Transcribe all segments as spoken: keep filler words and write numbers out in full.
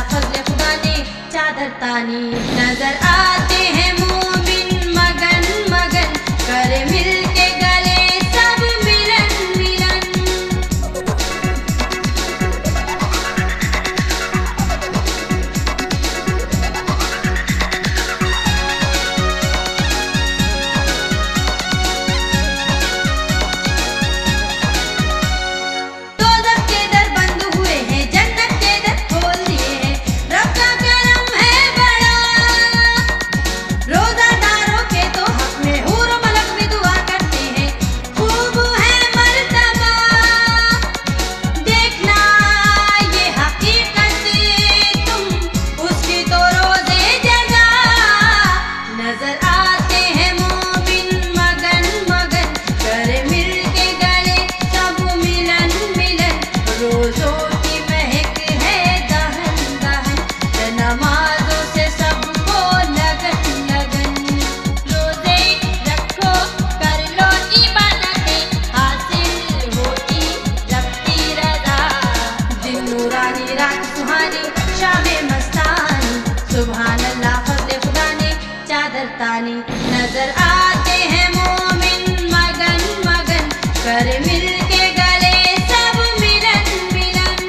फजल खुदा ने चादर तानी। नजर आते हैं मोमिन मगन मगन, कर मिल के गले सब मिलन मिलन। दोज़ख के दर बंद हुए हैं, जन्नत के दर खोल दिए हैं, रब का करम है बड़ा। रोज़ादारों के तो हक में हूर मलक भी दुआ करते हैं, खूब है मर्तबा। देखना ये हकीकत तुम उसकी तो रोज़े जज़ा। नजर आते हैं मोमिन मगन मगन, कर मिल के गले सब मिलन मिलन। रोज़ों की महक है दहन दहन, नमाज़ों से सबको लगन लगन। रोज़े रखो कर लो इबादतें, हासिल होती रब की रज़ा। दिन नूरानी रात सुहानी, शाम मस्तानी, सुभान अल्लाह फज़ल खुदा ने चादर तानी। नजर आते हैं मोमिन मगन मगन, कर मिल के गले सब मिलन मिलन।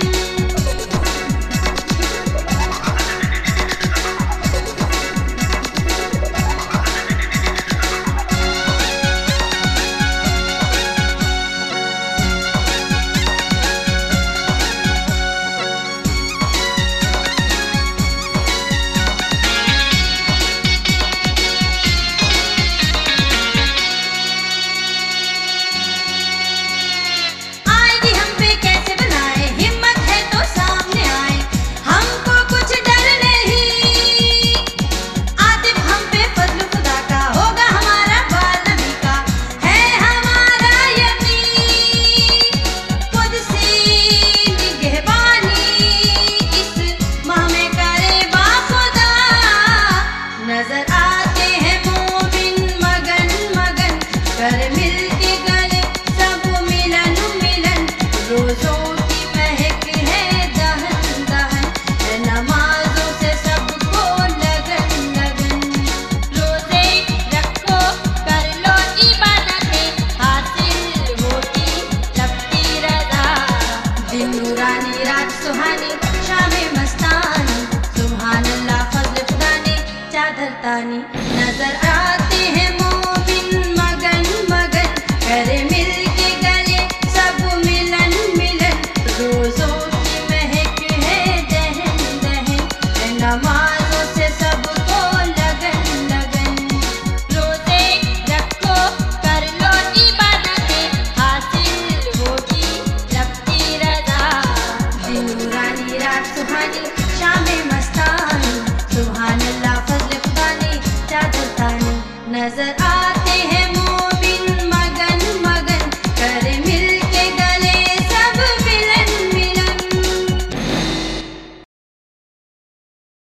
आएगी हम पे कैसे बनाए, हिम्मत है तो सामने आए, हमको कुछ डर नहीं। आतिफ हम पे फजल खुदा का, होगा हमारा बाल नबी का, है हमारा यकीन। कुदसी निगहबानी इस माह में करे बाखुदा। नजर आते हैं मोमिन मगन मगन, कर मिल के गले सब मिलन मिलन। रोज़ों की महक है दहन दहन, नमाज़ों से सबको लगन लगन। रोज़े रखो कर लो इबादतें, हासिल होती रब की रज़ा। दिन नूरानी रात सुहानी, शाम मस्तानी, सुभान अल्लाह फज़ल खुदा ने चादर तानी। नजर आते हैं मोमिन मगन मगन, कर मिल के गले सब मिलन मिलन। रोज़ों की महक है दहन दहन, नमाज़ों से सबको लगन लगन। रोज़े रखो कर लो इबादतें, हासिल होगी रब की रज़ा। दिन नूरानी रात सुहानी, शाम मस्तानी, सुभान अल्लाह फज़ल खुदा ने चादर तानी। नजर आ